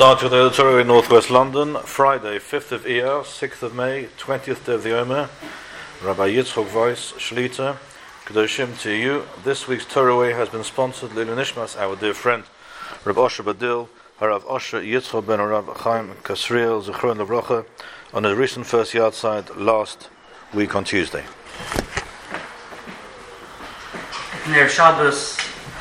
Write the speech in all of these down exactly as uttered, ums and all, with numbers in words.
Start with the Torah in Northwest London, Friday, fifth of Iyar, sixth of May, twentieth day of the Omer. Rabbi Yitzchok Weiss, Shlita, Kedoshim to you. This week's Torah Way has been sponsored Lilu Nishmas, our dear friend, Rabbi Osher Badil, Harav Osher Yitzchok ben Rav Chaim Kasriel, Zechron Levrocha, on his recent first yard side last week on Tuesday. Near Shabbos,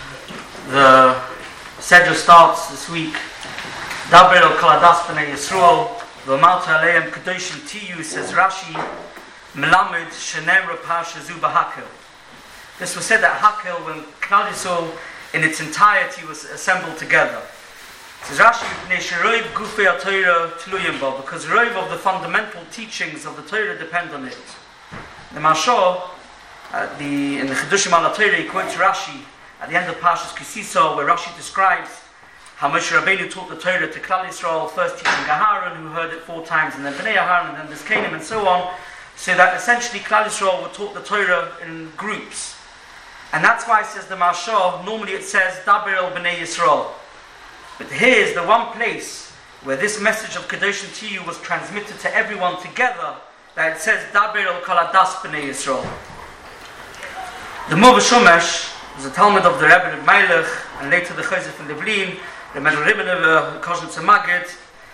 the Seder starts this week. Daber el Kaladas b'nei Yisrael, v'malta aleim kedoshim tiyu, says Rashi, Melamed shenemra parsha zu b'Hakel. This was said at Hakel when Klal Yisrael in its entirety was assembled together. Says Rashi, b'nei sheroiv gufei ha-Torah tluyim bo, because roiv of the fundamental teachings of the Torah depend on it. The Mashal, uh, the in the Chedushim al Torah, he quotes Rashi at the end of Parshas Kisisa, where Rashi describes how Moshe Rabbeinu taught the Torah to Klal Yisrael, first teaching Aharon, who heard it four times, and then Bnei Aharon, and then this Canaan, and so on, so that essentially Klal Yisrael were taught the Torah in groups. And that's why it says the Mashal, normally it says, Daber el Bnei Yisrael. But here's the one place where this message of Kedoshim Tiyu was transmitted to everyone together, that it says, Daber el Kaladas Bnei Yisrael. The Mova Shomesh was a Talmud of the Rebbe of Melech, and later the Chosef in Livlin, the Medal Ribbon of the Koshen Tzemagid.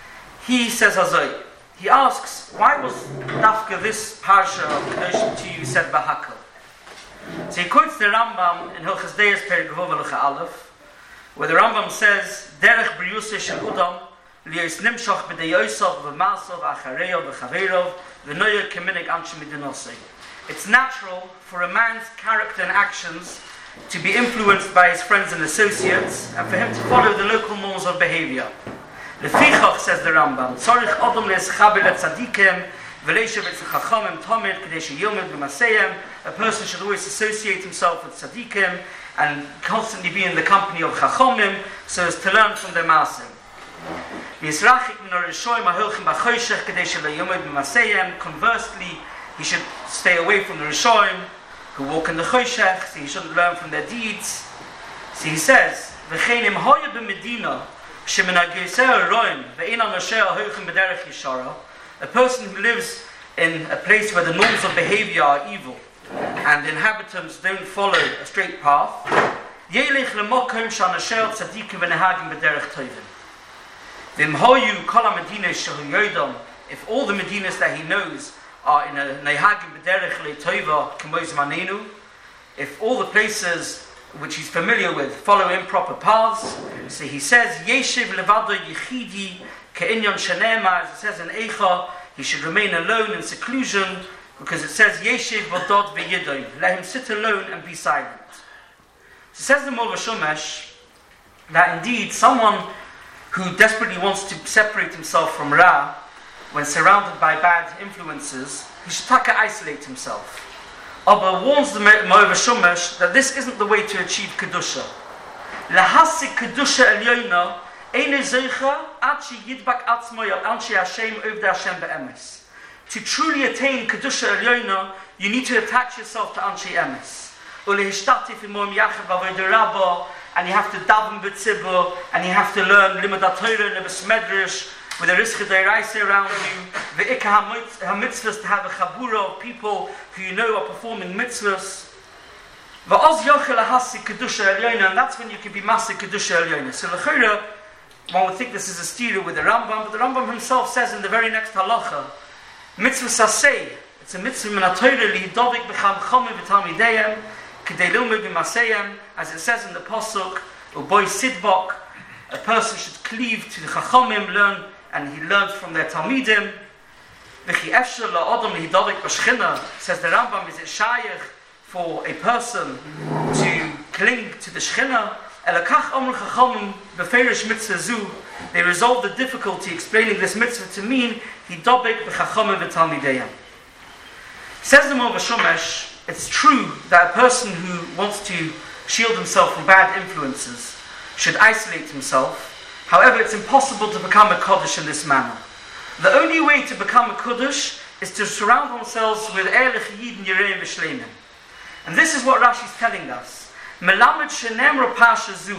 He says Azoi. He asks, why was Dafka this parsha of Kedoshim Tiyu said by Hakel? So he quotes the Rambam in Hilchos Deis Perek Vov Halacha Aleph, where the Rambam says, Derech Briusei Shel Udam Lios Nimshach B'dei Yosef V'Masov Achareyo V'Chaveirov V'Noyer Keminig Anshe Midinosei. It's natural for a man's character and actions to be influenced by his friends and associates, and for him to follow the local norms of behavior. Lefichach, says the Rambam, Tzorich Odom le'eschaber le'tzadikim, v'leishav etzachachamim tomid, kadesh yilmid b'maseyim. A person should always associate himself with tzadikim, and constantly be in the company of chachamim, so as to learn from their maaseh. V'yisrachik min ha'rishoyim ha'hilchim b'choshech, kadesh yilmid b'maseyim. Conversely, he should stay away from the Rishoyim, who walk in the Choshech, so he shouldn't learn from their deeds. So he says, V'chein im hoya b'medina, shemin ha'geisei ha'roim, ve'in ha'noshei ha'hoichim b'derech yishara. A person who lives in a place where the norms of behavior are evil, and the inhabitants don't follow a straight path, Yelech l'mokom sha'noshei tzadikim v'nehagim b'derech tovim. V'im hoyu kol ha'medina shehu yodam, if all the medinas that he knows are in a nehagim b'derech le'tova k'moz manenu, if all the places which he's familiar with follow improper paths, so he says, Yeshiv levado yichidi ke'inyon shenema, as it says in Eicha, he should remain alone in seclusion, because it says, Yeshiv v'dod v'yidoim, let him sit alone and be silent. So says the Mova Shomesh, that indeed someone who desperately wants to separate himself from Ra, when surrounded by bad influences, he should taka isolate himself. Abba warns the Mova Shomesh that this isn't the way to achieve Kedusha. Lahasik Kedusha Elyona eine zeicha ad she yidbak atzmo al anshe Hashem ovdei Hashem be'emes. To truly attain Kedusha Elyona, you need to attach yourself to anshe emes. Ulehishtatif imom yachad b'avodah rabba, and you have to daven b'tzibur, and you have to learn limud haTorah and b'smedrish, with a risk of deiraisa around you, the ikka ha-mitzvahs, to have a chabura of people who you know are performing mitzvahs. V'oz yochel ha-hasi kedusha elyona, and that's when you can be masi kedusha elyona. So l'chora, one would think this is a stira with the Rambam, but the Rambam himself says in the very next halacha, mitzvah sasei, it's a mitzvah min ha-Torah li'hidovik b'cham chomim v'talmideyem, k'dei lilmud b'maseyem, as it says in the pasuk, u'boi sidbok, a person should cleave to the chachamim, learn, and he learns from their Talmidim. V'chi efshar la'odom lihidavik b'shchina, says the Rambam, is it shayach for a person to cling to the Shechina? Elakach omr chachamim b'ferish mitzvah zu, they resolve the difficulty explaining this mitzvah to mean hidavik b'chachamim v'talmideyam. Says the Mova Shomesh, it's true that a person who wants to shield himself from bad influences should isolate himself. However, it's impossible to become a Kodesh in this manner. The only way to become a Kodesh is to surround ourselves with Ehrlich Yidin Yereim V'Shleimim. And this is what Rashi is telling us. Melamed shenemra pasha zu,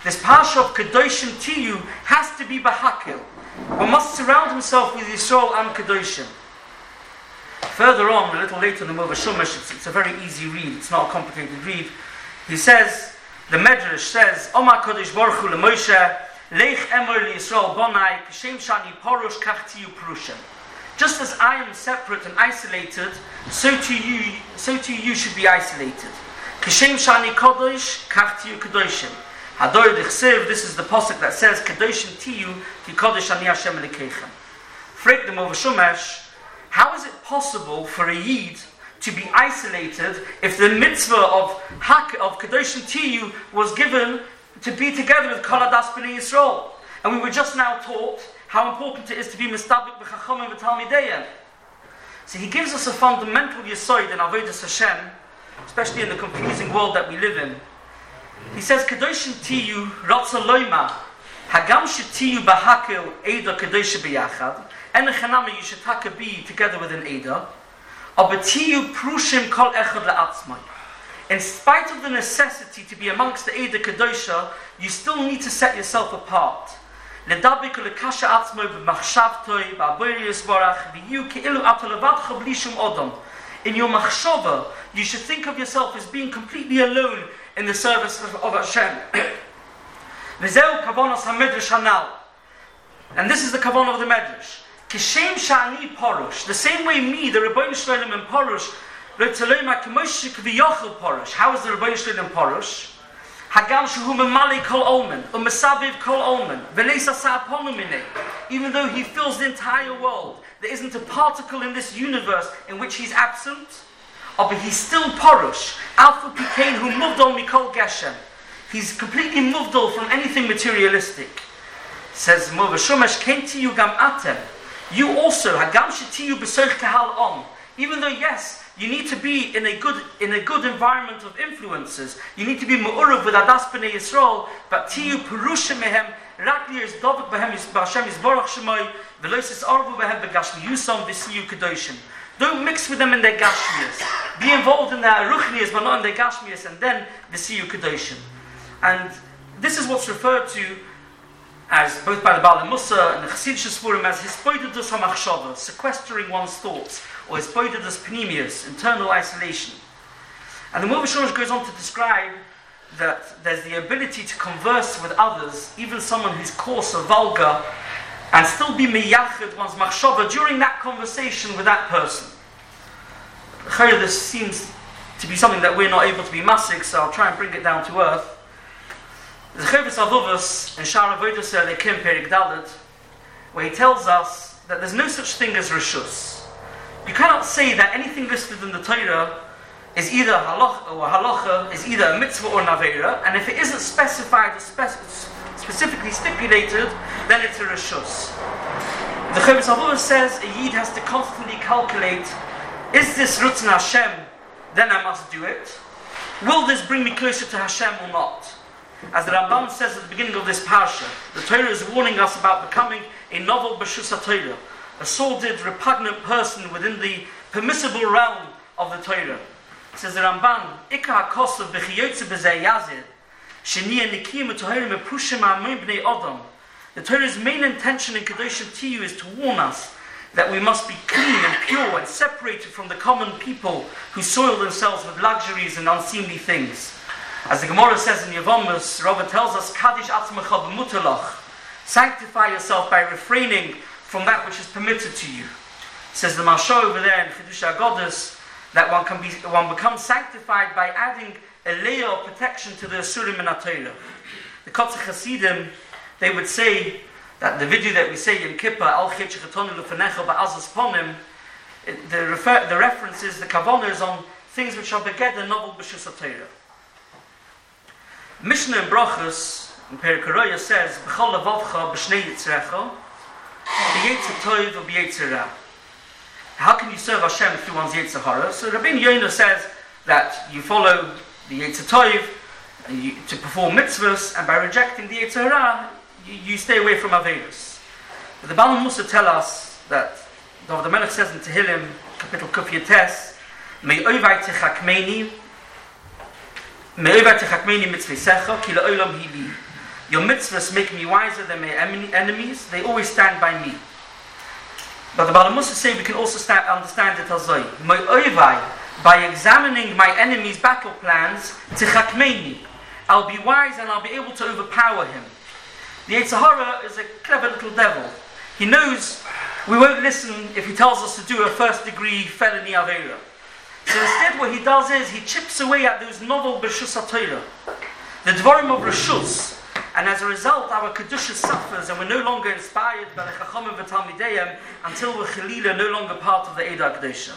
This parsha of Kedoshim Tiyu has to be Bahakil. One must surround himself with Yisrael and Kedoshim. Further on, a little later in the Mova Shumash, it's, it's a very easy read, it's not a complicated read. He says, the Medrash says, Omar Kodesh Baruch Hu LeMoshe, Leich Emor LiYisrael Bonai, Kishem Shani Porosh Kach Tiyu Prushim. Just as I am separate and isolated, so to you, so to you should be isolated. Kishem Shani Kodesh, Kach Tiyu Kedoshim. Hador Dichsev, this is the pasuk that says, Kedoshim Tiyu, Ki Kodesh Ani Hashem Elokeichem. Frek the Mova Shumash, how is it possible for a Yid to be isolated if the mitzvah of Hak, of Kedoshim Tiyu was given to be together with Kol Adas B'nai Yisrael? And we were just now taught how important it is to be mistabik b'chachomim v'talmideyim. So he gives us a fundamental yesod in Avodas Hashem, especially in the confusing world that we live in. He says, Kedoshim Tiyu Ratza Loima, Hagam Shetiyu Bahakil Eda Kedosha B'yachad, and Echanami you should taka be together with an Eda, Aber Tiyu Prushim Kol Echad La'atzmai. In spite of the necessity to be amongst the Eda Kedosha, you still need to set yourself apart. Ledabik Lekasha Atzmai B'machshavtoi Ba'abori Yisbarach V'yu Ke'ilu Atalevadcha B'lishum Odom. In your machshava, you should think of yourself as being completely alone in the service of, of Hashem. V'zeu kavonos ha-medrash hanal. And this is the kavanah of the medrash. Kishem sha'ani porosh. The same way me, the Rebbeinu Shalom in porosh, Retzalema k'moshe k'viyochel porosh. How is the Rebbeinu Shalom in porosh? Hagam shehu memali kol olmen, u'mesaviv kol olmen, v'leisa sa'aponu minei. Even though he fills the entire world, there isn't a particle in this universe in which he's absent. Oh, but he's still porosh. Alpha Pikain who moved on Mikol Geshem. He's completely moved on from anything materialistic. Says Mova Shumash, Ken Tiyu Gam Atem. You also, Hagam Shetiyu B'soich Kahal On. Even though, yes, you need to be in a good in a good environment of influences. You need to be Me'urav with Adas B'nai Yisrael. But Tiyu Purusha Mehem, Rakli is Dovik Behem B'Hashem Yisborach Shemoi, V'loisis Arvu Behem B'Gashmi Yusam V'Siyu Kedoshim. Don't mix with them in their gashmias. Be involved in their ruchnias, but not in their gashmias, and then the siyu kedoshim. And this is what's referred to as both by the Baal Musa and the Chassidish Spurim as hispoidus hamachshava, sequestering one's thoughts, or hispoidus pneumius, internal isolation. And the Mova Shumash goes on to describe that there's the ability to converse with others, even someone who's coarse or vulgar, and still be meyachid one's machshava during that conversation with that person. This seems to be something that we're not able to be masik, so I'll try and bring it down to earth. The Chavis Avuvas in Shara Avodas Elikim Perik Dalet, where he tells us that there's no such thing as reshus. You cannot say that anything listed in the Torah is either halacha or halacha, is either a mitzvah or naveira, and if it isn't specified or spec- specifically stipulated, then it's a reshus. The Chavis Avuvas says a yid has to constantly calculate: is this Rutzin Hashem? Then I must do it. Will this bring me closer to Hashem or not? As the Rambam says at the beginning of this parsha, the Torah is warning us about becoming a novel B'shus HaTorah, a sordid, repugnant person within the permissible realm of the Torah. It says the Rambam, Ika HaKosav B'chiyotze B'zeh Yazir, Sheniya Nikim U'Toherim Epushim Ha'amoin B'nei Odom. The Torah's main intention in Kedoshim Tiyu is to warn us that we must be clean and pure and separated from the common people who soil themselves with luxuries and unseemly things. As the Gemara says in Yevamos, Robert tells us, Kadish atzmecha b'mutalach, sanctify yourself by refraining from that which is permitted to you. It says the Marsha over there in Chiddushei HaGodus that one can be, one becomes sanctified by adding a layer of protection to the Asurim and HaTorah. The Kotzach Hasidim, they would say that the video that we say in Kippur, Al Chet Shechatonu L'Fanecha Ba'azas Ponim, the refer, the reference is the kavanah is on things which are begeder novel b'shus HaTorah. Mishnah in Brachos in Perikoroya says, "B'chol levavcha b'shnei yitzrecha, b'yetzer tov u'b'yetzer ra." How can you serve Hashem through one's yetzer hara? So Rabbeinu Yonah says that you follow the yetzer tov and you, to perform mitzvahs, and by rejecting the yetzer hara, you, you stay away from averos. But the Baal Musa tell us that David HaMelech says in Tehillim, Kapitel Kuf Yates, "Mei oivai techakmeni." The Your mitzvahs make me wiser than my enemies. They always stand by me. But the Baal Musa say we can also sta- understand it as though my oivai, by examining my enemy's battle plans, tichakmeini, I'll be wise and I'll be able to overpower him. The Yetzer Hara is a clever little devil. He knows we won't listen if he tells us to do a first degree felony avera. So instead what he does is he chips away at those novel B'Reshus HaTorah, the Dvarim of Reshus, and as a result our Kedusha suffers and we're no longer inspired by the Chachamim v'Talmideyim until we're Chalila, no longer part of the Eidah Kedusha.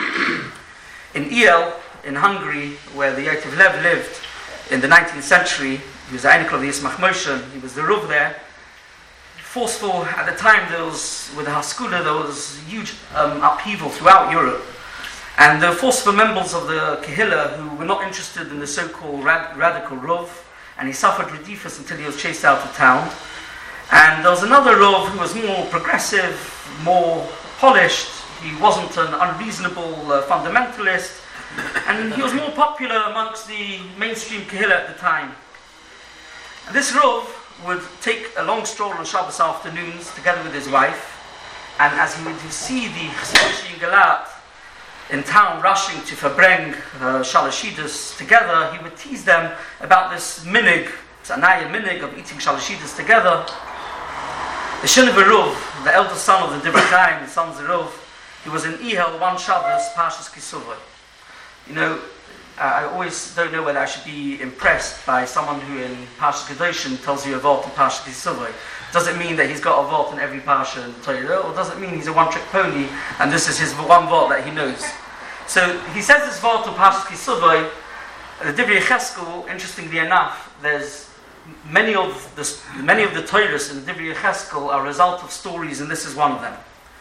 In Iel, in Hungary, where the Yaakov Lev lived in the nineteenth century, he was the Einik of the Yismach Moshe, he was the Ruv there. Forceful, at the time there was, with the Haskula, there was huge um, upheaval throughout Europe. And the forceful members of the Kehillah who were not interested in the so-called rad- radical Ruv, and he suffered redifus until he was chased out of town. And there was another Ruv who was more progressive, more polished. He wasn't an unreasonable uh, fundamentalist, and he was more popular amongst the mainstream Kehillah at the time. And this Ruv would take a long stroll on Shabbos afternoons together with his wife, and as he would see the Chassidish Galat in town rushing to Verbreng uh, Shalashidus together, he would tease them about this minig, Anaya minig of eating Shalashidus together. The Shin of Eruv, the eldest son of the Divrei Chaim, the sons of Eruv, he was in Ihel one Shabbos, Parshas Kisuvah. You know, uh, I always don't know whether I should be impressed by someone who in Parshas Kedoshim tells you a vault in Parshas Kisuvah. Does it mean that he's got a vault in every parsha in the Torah, or does it mean he's a one-trick pony and this is his one vault that he knows? So he says this vault in Parshas Kisuvah. The Divrei Yecheskel, interestingly enough, there's many of the many of the Torahs in the Divrei Yecheskel are a result of stories, and this is one of them.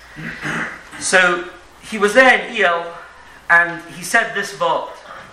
So he was there in Iel, and he said this vault.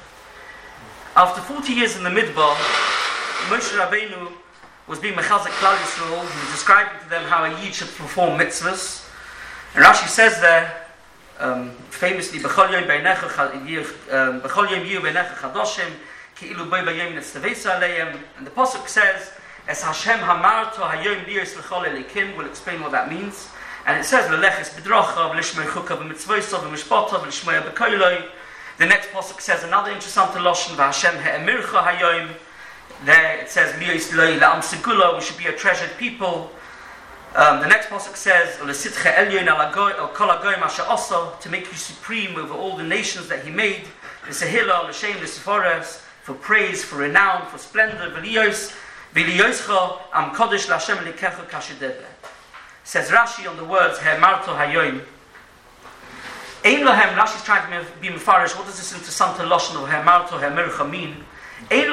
After forty years in the Midbar, Moshe Rabbeinu was being Mechazek Klal Yisrael. He was describing to them how a Yid should perform mitzvahs. And Rashi says there, um, famously, B'chol yom beinecha B'chol yom yiyu beinecha chadoshim ki'ilu boi b'yom netztevesa aleim. And the Pasuk says, Es Hashem hamarto hayom liyos l'chol elikim. We'll explain what that memes. And it says, L'leches b'drocha v'lishmei chuka v'mitzvosa v'mishpota v'lishmei b'koiloi. The next Pasuk says another interesting lashon, V'Hashem he'emircha hayom. There it says, Liyos loy la'am segula, we should be a treasured people. Um, the next pasuk says, L'sitcha elyon al kol hagoyim asher asa, to make you supreme over all the nations that he made. L'sehila, l'shem, l'sefores, for praise, for renown, for splendor. V'liyos, v'liyoscha am kodesh l'Hashem l'kecha kashidebe. Says Rashi on the words He'marto hayoim. Ein lohem, Rashi's trying to be mefarish. What does this into lashon of He'marto he'mircha mean? There's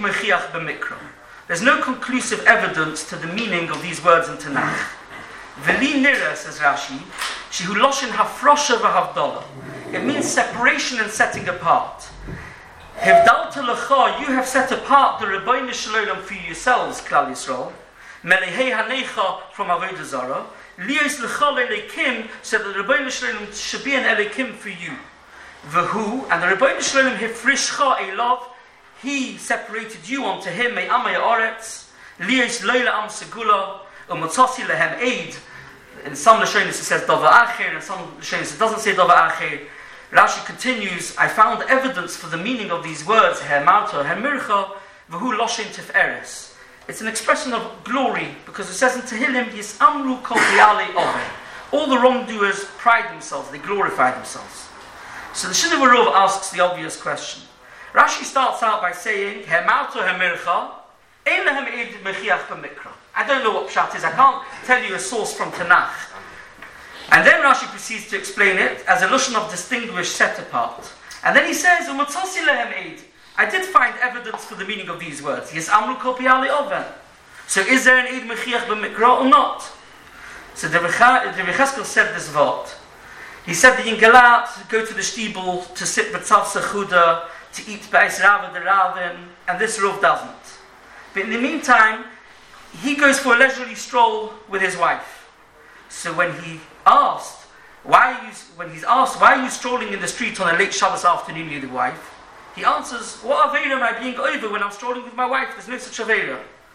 no conclusive evidence to the meaning of these words in Tanakh. V'li nira, says Rashi, shehu loshin hafrosha v'havdala. It means separation and setting apart. Hivdalta lecha, you have set apart the Rebbeinu Shalom for yourselves, Klal Yisrael. Melehei hanecha from Avodah Zarah. Liyos lecha le'elekim, so that the Rebbeinu Shalom should be an elekim for you. V'hu, and the Rebbeinu Shalom hifrishcha elav, he separated you unto him, may amay oretz, liyos loyla am segula, umotzasi lehem aid. In some Lashonis it says dava acher, in some Lashonis it doesn't say dava acher. Rashi continues, I found evidence for the meaning of these words, he'marto, he'mircha, v'hu loshin tif'eres. It's an expression of glory, because it says in Tehillim, Yis amru kol bi'alei ove. All the wrongdoers pride themselves, they glorify themselves. So the Shin of Eruv asks the obvious question. Rashi starts out by saying, He'marto he'mircha, ein lehem eid mechiach b'mikra. I don't know what pshat is, I can't tell you a source from Tanakh. And then Rashi proceeds to explain it as a lashon of distinguished, set apart. And then he says, U'motzasi lehem eid. I did find evidence for the meaning of these words. Yes, amru kol bi'alei oven. So is there an eid mechiach b'mikra or not? So the Yecheskel said this vort. He said that in Galat, go to the shtibel to sit with Tzav Sechuda, to eat Beis Rava the Ravin, and this Rav doesn't. But in the meantime, he goes for a leisurely stroll with his wife. So when he asked, why are you, when he's asked, why are you strolling in the street on a late Shabbos afternoon with your wife? He answers, what Aveira am I being over when I'm strolling with my wife? There's no such Aveira.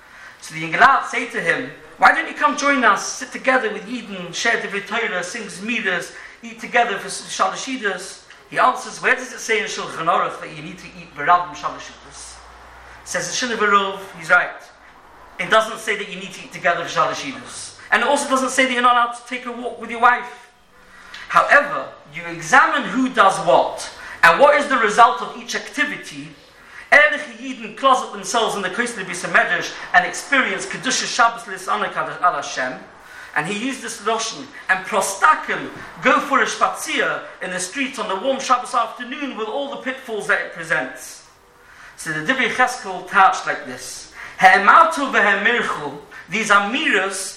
So the Ingelat say to him, why don't you come join us, sit together with Yidden, share Divrei Torah, sing Zmiras, eat together for Shalashidas? He answers, where does it say in Shulchan Aruch that you need to eat Baradim Shalashidas? Says the Shina Barov, he's right. It doesn't say that you need to eat together for Shalashidas. And it also doesn't say that you're not allowed to take a walk with your wife. However, you examine who does what, and what is the result of each activity. Erlich Yidden closet themselves in the Kosel Bisa Medrash and experience Kedusha Shabbos Lis Anak Al Hashem. And he used this lotion and prostaken, go for a spatzia in the streets on the warm Shabbos afternoon with all the pitfalls that it presents. So the Divrei Cheskel touched like this: He'emautu v'he'mirchu. These are miras.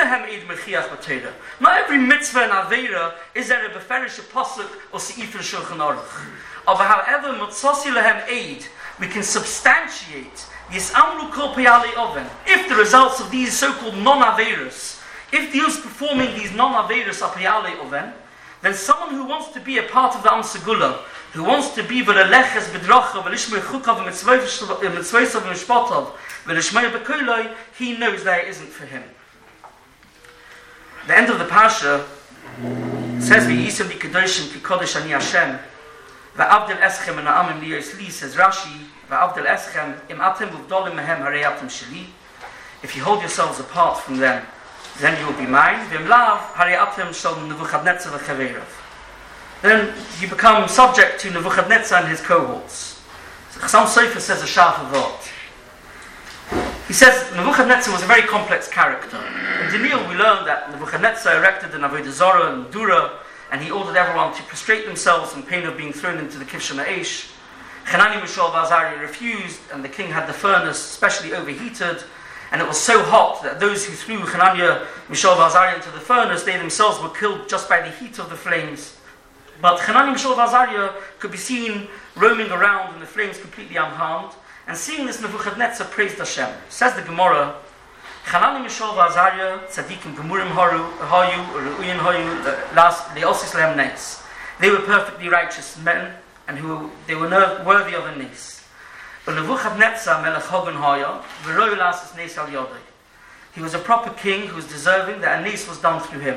Not every mitzvah and aveira is there a beferish pasuk or seif in Shulchan Aruch. But however, mitzvasi lehem aid, we can substantiate this amru kol peyali oven. If the results of these so-called non-aveiras, if those performing these non-aveiras are peyali oven, then someone who wants to be a part of the Am Segula, who wants to be v'leleches b'dracha v'lishmei chukav v'mitzvaysav v'mishpatav v'lishmei b'koiloi, he knows that it isn't for him. The end of the Pasha says, "V'yisem li kedoshim ki kodesh ani Hashem, v'avdel eschem en ha'amim li yisli." Says Rashi, "V'avdel eschem im atem uvdolim mehem harei atem sheli." If you hold yourselves apart from them, then you will be mine. V'im lav harei atem shel Nebuchadnezzar v'chaveirav. Then you become subject to Nebuchadnezzar and his cohorts. So Chassam Sofer says a sharp avot. He says Nebuchadnezzar was a very complex character. In Daniel we learned that Nebuchadnezzar erected an Avodah Zarah and Dura, and he ordered everyone to prostrate themselves on pain of being thrown into the Kivsha Ma'esh. Hanani, Mishael, Azariah refused, and the king had the furnace specially overheated, and it was so hot that those who threw Hananiah, Mishael, Azariah into the furnace, they themselves were killed just by the heat of the flames. But Hanani, Mishael, Azariah could be seen roaming around in the flames completely unharmed. And seeing this, Nebuchadnezzar praised Hashem. Says the Gemara, Hanani, Mishael, Azariah, Tzadikim, Gemurim, Haru, Hayu, Ru'uyin, Hayu, last, Leosis, Lehem, Nes. They were perfectly righteous men, and who they were worthy of a Nes. But Nebuchadnezzar, Melech Hogan Haya, V'roi Lasis Nes Al Yodai. He was a proper king who was deserving that a Nes was done through him.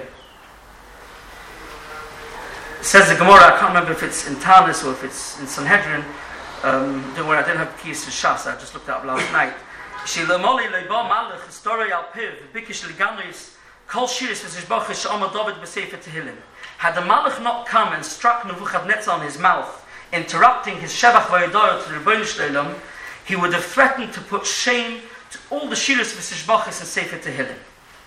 Says the Gemara, I can't remember if it's in Tanis or if it's in Sanhedrin. Um, don't worry, I didn't have keys to Shas, I just looked it up last night. Had the Malach not come and struck Nebuchadnezzar on his mouth, interrupting his Shevach Vayodar to the Rebbeinu Shalom, he would have threatened to put shame to all the Shiras V'Sishbachis and Sefer Tehillim.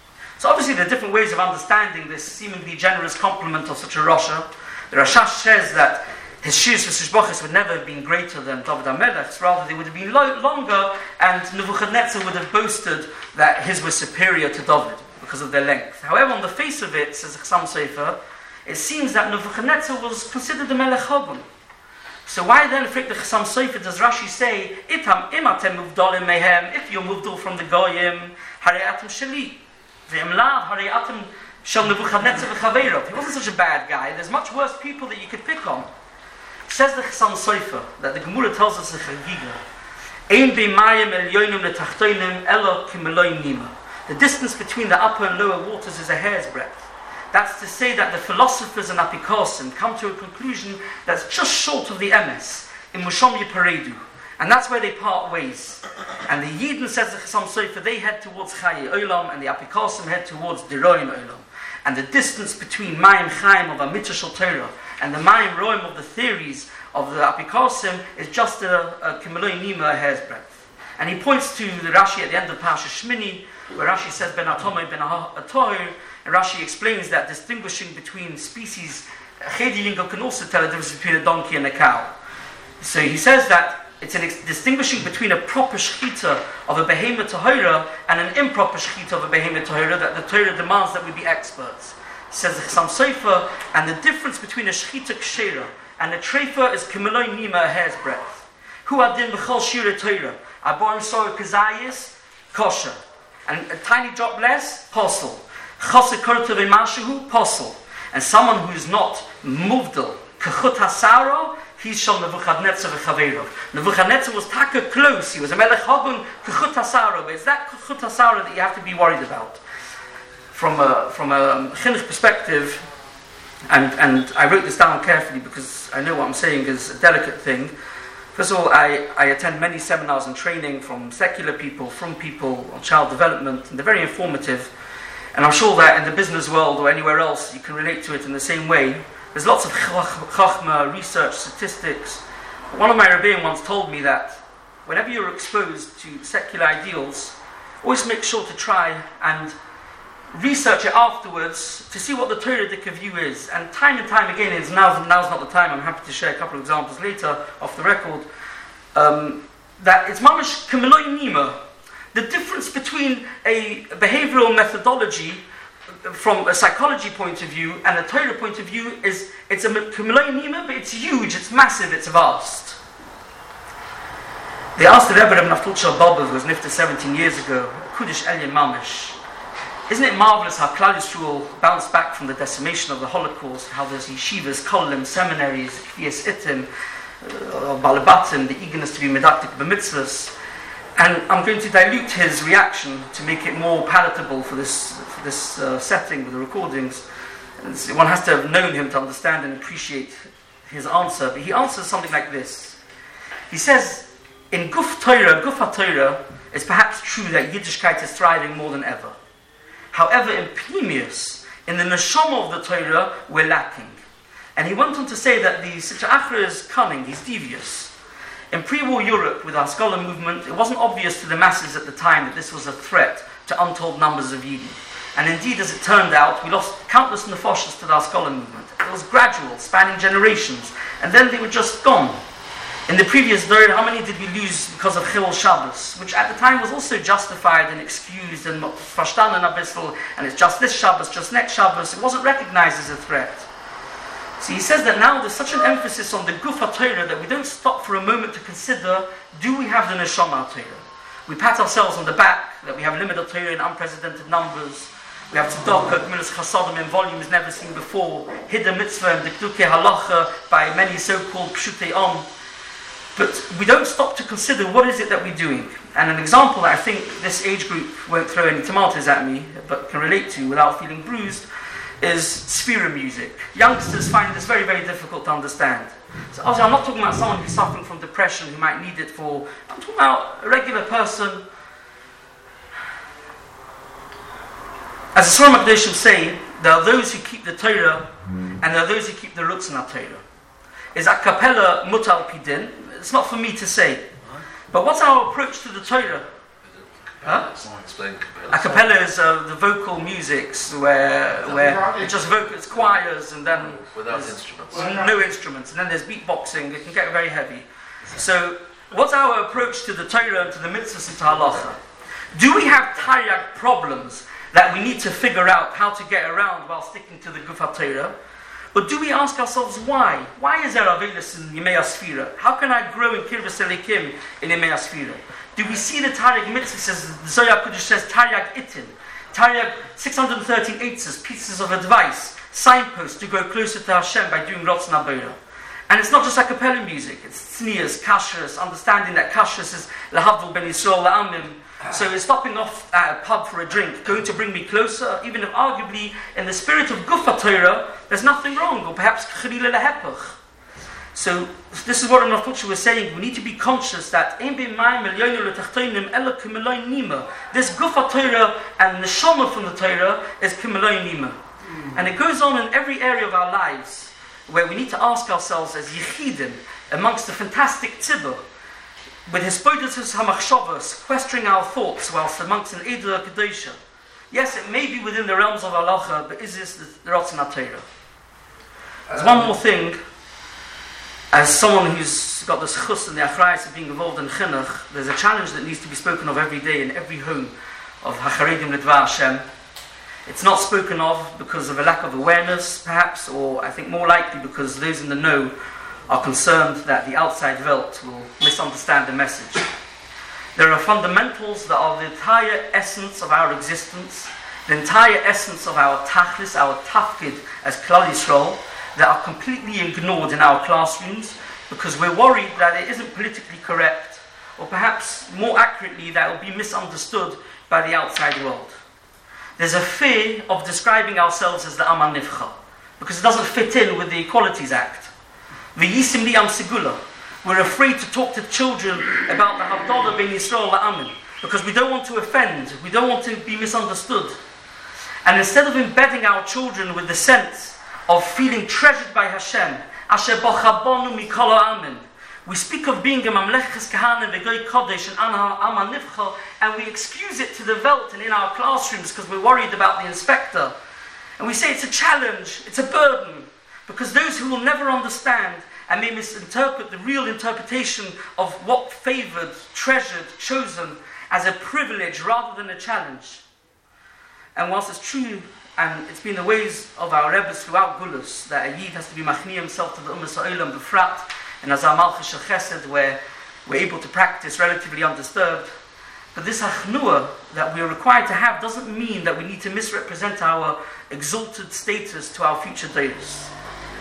So obviously there are different ways of understanding this seemingly generous compliment of such a Rasha. The Rashash says that his Shiras V'Sishbachis would never have been greater than David HaMelech's, rather they would have been lo- longer, and Nebuchadnezzar would have boasted that his was superior to David because of their length. However, on the face of it, says Chassam Sofer, it seems that Nebuchadnezzar was considered the Melech Hogun. So why then, Frik the Chassam Sofer, does Rashi say, Itam imatem muvdolim mehem, if you're moved from the Goyim, harei atem sheli. V'im lav harei atem shel Nebuchadnezzar v'chaveirav. He wasn't such a bad guy. There's much worse people that you could pick on. Says the Chassam Sofer that the Gemara tells us in Chagiga, Ein b'mayim elyonim letachtonim elo kimeloim nima. The distance between the upper and lower waters is a hair's breadth. That's to say that the philosophers and apikosim come to a conclusion that's just short of the emes in Mushom Yiparedu, and that's where they part ways. And the Yidden, says the Chassam Sofer, they head towards Chayi Olam, and the apikosim head towards Deroim Olam. And the distance between Mayim Chaim of Amitzah Shel Torah and the Mayim Roim of the theories of the Apikosim is just a Kimeloi Nima, a hair's breadth. And he points to the Rashi at the end of Parashat Shmini, where Rashi says Ben Atomai Ben Atoir, and Rashi explains that distinguishing between species, Chedi Yingo can also tell the difference between a donkey and a cow. So he says that it's an ex- distinguishing between a proper shechita of a behemoth tahira and an improper shechita of a behemoth tahira, that the Torah demands that we be experts. Says the Chassam Sofer, and the difference between a shechita kshera and a treifa is kimeloi nima, a hair's breadth. Hu adin b'chol shira Torah, aboim sor kazayis, kosher, and a tiny drop less, posel. Chase korta v'mashahu, posel. And someone who is not muvdal, kachut hasaro, he's Shal Nebuchadnezzar v'chaveirov. Nebuchadnezzar was taka close. He was a melech hagun k'chut hasara, but it's that k'chut hasara that you have to be worried about. From a from a chinuch perspective, and and I wrote this down carefully because I know what I'm saying is a delicate thing. First of all, I, I attend many seminars and training from secular people, from people on child development, and they're very informative. And I'm sure that in the business world or anywhere else, you can relate to it in the same way. There's lots of chachma, research, statistics. One of my rebbeim once told me that whenever you're exposed to secular ideals, always make sure to try and research it afterwards to see what the Toradic view is. And time and time again, is now's, now's not the time, I'm happy to share a couple of examples later off the record, um, that it's mamash k'meloi nima. The difference between a behavioral methodology from a psychology point of view and a Torah point of view is it's a k'meloi nima, but it's huge, it's massive, it's vast. They asked the Rebbe of Naftali Shalbaba, who was nifta seventeen years ago, Kudish Elyon Mamish, isn't it marvelous how Klal Yisrael bounced back from the decimation of the Holocaust, how there's yeshivas, kollel, seminaries, kfiyas itim, uh, balabatim, the eagerness to be medactic b'mitzvahs. And I'm going to dilute his reaction to make it more palatable for this for this uh, setting with the recordings. And one has to have known him to understand and appreciate his answer. But he answers something like this. He says, in Guf Torah, Guf HaTorah, it's perhaps true that Yiddishkeit is thriving more than ever. However, in Pnimius, in the neshama of the Torah, we're lacking. And he went on to say that the Sitra Achra is cunning, he's devious. In pre-war Europe, with our scholar movement, it wasn't obvious to the masses at the time that this was a threat to untold numbers of Yidden. And indeed, as it turned out, we lost countless nefoshes to the our scholar movement. It was gradual, spanning generations, and then they were just gone. In the previous Dor, how many did we lose because of Chilul Shabbos, which at the time was also justified and excused and verstanden a bissel, and it's just this Shabbos, just next Shabbos. It wasn't recognized as a threat. So he says that now there's such an emphasis on the Guf HaTorah that we don't stop for a moment to consider, do we have the Neshama Torah? We pat ourselves on the back that we have limited Torah in unprecedented numbers. We have Tzedakah, Gemilas Chasadim in volumes never seen before, Hidden Mitzvah and Dikduke Halacha by many so-called Pshutei Om. But we don't stop to consider what is it that we're doing. And an example that I think this age group won't throw any tomatoes at me, but can relate to without feeling bruised, is Sphira music. Youngsters find this very, very difficult to understand. So obviously I'm not talking about someone who's suffering from depression who might need it for, I'm talking about a regular person. As the Sforim HaKadoshim say, there are those who keep the Torah and there are those who keep the roots in our Torah. Is a cappella mutal pidin? It's not for me to say. But what's our approach to the Torah? Huh? A cappella is uh, the vocal musics where where it's just vocal, it's choirs and then without instruments. No instruments, and then there's beatboxing. It can get very heavy. So, what's our approach to the Torah and to the mitzvahs and to halacha? Do we have taryag problems that we need to figure out how to get around while sticking to the Guf HaTorah? Or do we ask ourselves why? Why is there Avelis in Yemei HaSfira? How can I grow in Kirvas Elikim in Yemei HaSfira? Do we see the Taryag mitzvah says, the Zohar Kodesh says Taryag Itin, Taryag six hundred thirteen eitzes, pieces of advice, signposts to grow closer to Hashem by doing Rotzen HaBorah. And it's not just a cappella music, it's tznias, kashrus, understanding that kashrus is Lahavdul Ben Yisrael La'amim. So it's stopping off at a pub for a drink, going to bring me closer, even if arguably in the spirit of Guf HaTorah, there's nothing wrong, or perhaps Chilila Lehepach. So this is what Rav Naftali was saying. We need to be conscious that this Guf HaTorah and the Neshama from the Torah is K'meloi Nima. And it goes on in every area of our lives, where we need to ask ourselves as Yechidim, amongst the fantastic Tzibur, with his Spoidatus HaMachshavos, questioning our thoughts whilst amongst an Eidah Kedosha. Yes, it may be within the realms of halacha, but is this the Rotzen HaTorah? There's one more thing. As someone who's got the schus and the achrayas of being involved in chinuch, there's a challenge that needs to be spoken of every day in every home of Hacharedim L'Dvar Hashem. It's not spoken of because of a lack of awareness, perhaps, or I think more likely because those in the know are concerned that the outside world will misunderstand the message. There are fundamentals that are the entire essence of our existence, the entire essence of our tachlis, our tafkid as Klal Yisrael, that are completely ignored in our classrooms, because we're worried that it isn't politically correct, or perhaps more accurately, that it will be misunderstood by the outside world. There's a fear of describing ourselves as the Am HaNivcha, because it doesn't fit in with the Equalities Act. V'yisim li am segula. We're afraid to talk to children about the Havdalah ben Yisrael la'amin, because we don't want to offend, we don't want to be misunderstood. And instead of embedding our children with the sense of feeling treasured by Hashem, asher bochabonu mikol ha'amin, we speak of being a mamlechas kahana v'goy kodesh and Am HaNivcha, and we excuse it to the Welt and in our classrooms because we're worried about the inspector. And we say it's a challenge, it's a burden, because those who will never understand and may misinterpret the real interpretation of what favoured, treasured, chosen as a privilege rather than a challenge. And whilst it's true, and it's been the ways of our Rebbes throughout Gullus, that a Yid has to be machni himself to the Ummah Sa'olam befrat, and as our Malchus Shel Chesed, where we're able to practice relatively undisturbed. But this achnua that we're required to have doesn't mean that we need to misrepresent our exalted status to our future days.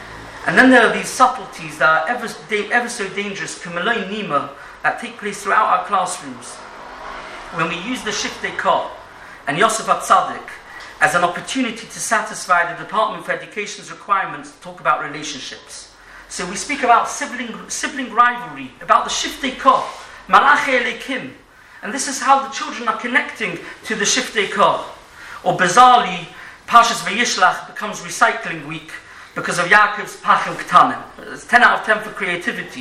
And then there are these subtleties that are ever, ever so dangerous, Kamaloi Nima, that take place throughout our classrooms. When we use the Shiftei Kol and Yosef HaTzadik as an opportunity to satisfy the Department for Education's requirements to talk about relationships. So we speak about sibling, sibling rivalry, about the Shiftei Kol, Malachei Elokim, and this is how the children are connecting to the Shiftei Kol. Or bizarrely, Parshas Vayishlach becomes recycling week because of Yaakov's Pachim Ktanim. It's ten out of ten for creativity.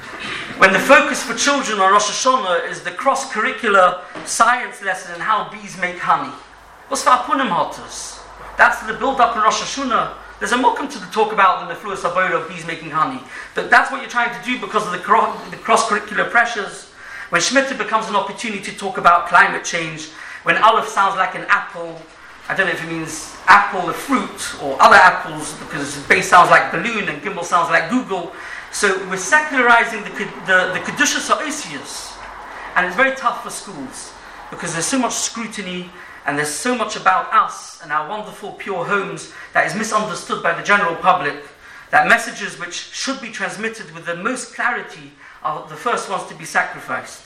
When the focus for children on Rosh Hashanah is the cross-curricular science lesson on how bees make honey. What's for Apunim Hotters? That's the build-up in Rosh Hashanah. There's a mokum to the talk about the Nefluas Avoda of bees making honey. But that's what you're trying to do because of the, cro- the cross-curricular pressures. When Shemitah becomes an opportunity to talk about climate change, when Aleph sounds like an apple, I don't know if it means apple, a fruit, or other apples, because Base sounds like balloon and Gimel sounds like Google. So we're secularizing the the, the Kedushas HaOsius. And it's very tough for schools, because there's so much scrutiny, and there's so much about us and our wonderful pure homes that is misunderstood by the general public, that messages which should be transmitted with the most clarity are the first ones to be sacrificed.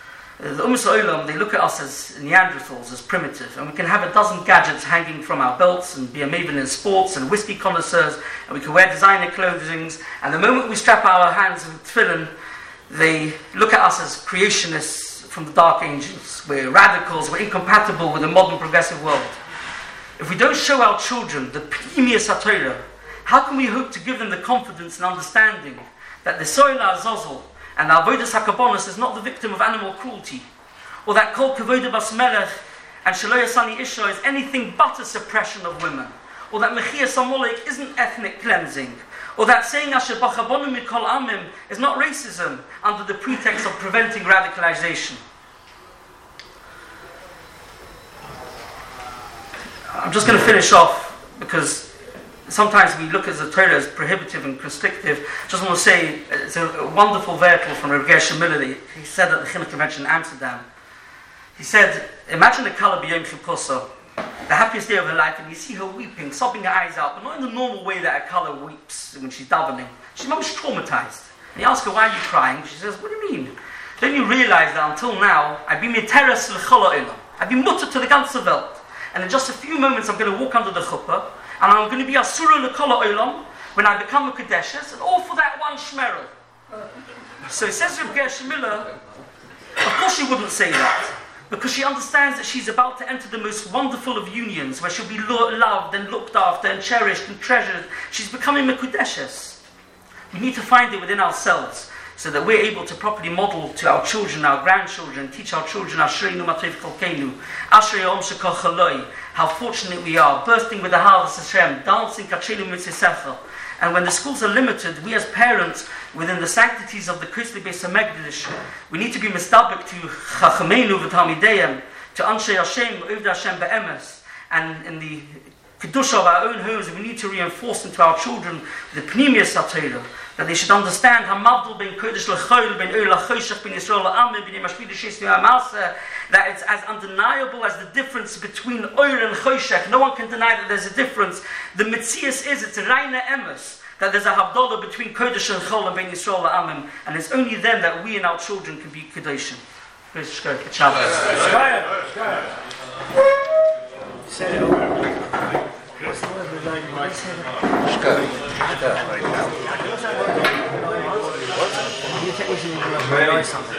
The Ummah Sa'olam, they look at us as Neanderthals, as primitive, and we can have a dozen gadgets hanging from our belts and be a maven in sports and whiskey connoisseurs, and we can wear designer clothing, and the moment we strap our hands with tefillin, they look at us as creationists from the Dark Ages. We're radicals, we're incompatible with the modern progressive world. If we don't show our children the Pnimius HaTorah, how can we hope to give them the confidence and understanding that the Soila Azazel and our Avodas HaKabonis is not the victim of animal cruelty, or that Kol Kavoda Bas Melech and Shelo Yasani Isha is anything but a suppression of women, or that Mechias HaMolek isn't ethnic cleansing, or that saying Asher Bachabonu Mikol Amim is not racism under the pretext of preventing radicalization. I'm just going to finish off because sometimes we look at the Torah as prohibitive and constrictive. Just want to say, it's a wonderful vertical from Rav Gershon Miller. He said at the Chinuch Convention in Amsterdam. He said, imagine a Kala B'Yom Kippur, the happiest day of her life, and you see her weeping, sobbing her eyes out, but not in the normal way that a Kala weeps when she's davening. She's almost traumatized. And he asks her, why are you crying? She says, what do you mean? Don't you realize that until now, I've been miteres l'chol ha'olam. I've been mutter to the ganze Welt. And in just a few moments, I'm going to walk under the chuppah, and I'm going to be asura l'kol ha'olam when I become a Kadeshes, and all for that one shmerel. So it says Rav Gershon Miller, of course she wouldn't say that, because she understands that she's about to enter the most wonderful of unions, where she'll be lo- loved and looked after and cherished and treasured. She's becoming a Kadeshes. We need to find it within ourselves, so that we're able to properly model to our children, our grandchildren, teach our children, Ashreinu Matov Cholkeinu, Ashrei Yom Shekol Chaloi, how fortunate we are, bursting with the Havas Hashem, dancing Kachelu Mitzvah. And when the schools are limited, we as parents, within the sanctities of the Kosli Beis HaMekdash, we need to be mistabek to Chachamenu v'Talmideyim, to Anshe Hashem, Ovdei Hashem Be'emes, and in the Kedusha of our own homes, we need to reinforce into our children the Pnimius HaTorah, that they should understand Hamavdul ben Kodesh l'Chol, ben Oil l'Choshech, ben Yisrael l'Amim, ben Yemashpid l'Shes l'Amasa, that it's as undeniable as the difference between Oil and Choshech. No one can deny that there's a difference. The Metzias is, it's Reina Emes, that there's a Havdalah between Kodesh and Chol and Ben Yisrael Amim, and it's only then that we and our children can be Kedeshim. Praise Shkoyach. Good Shabbos. Say it over. What's the word? Shkoyach. Shkoyach. What? You think we should do something?